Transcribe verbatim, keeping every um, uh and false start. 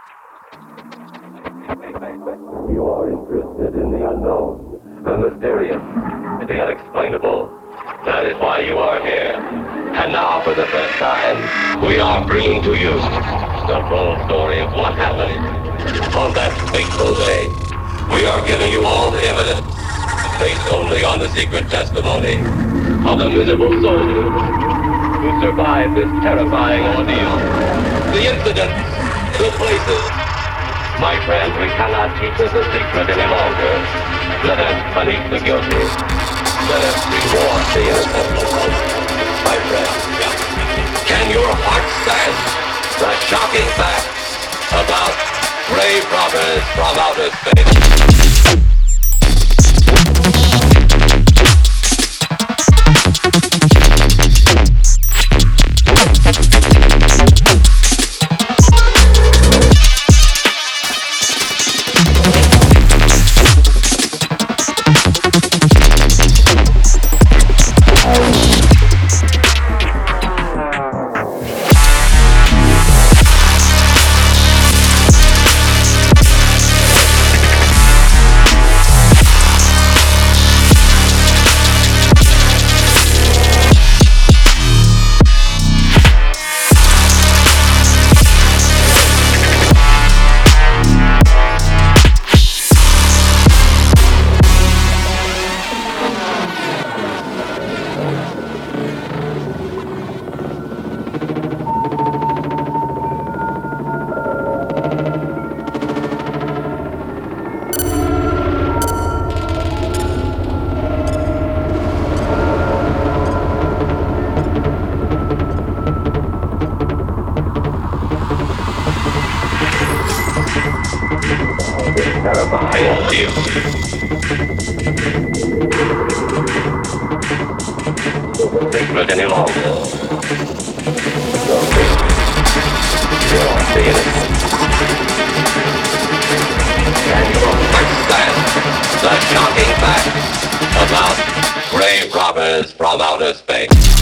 You are interested in the unknown, the mysterious, the unexplainable. That is why you are here. And now, for the first time, we are bringing to you the full story of what happened on that fateful day. We are giving you all the evidence, based only on the secret testimony of the miserable soldiers who survived this terrifying ordeal. The incidents, the places. My friends, we cannot keep this a secret any longer. Let us punish the guilty. Let us reward the innocent. My friends, can your heart stand the shocking facts about grave robbers from outer space? Terrifying ordeal. Secret any longer. Don't think you're seeing it. Can you understand the shocking facts about grave robbers from outer space?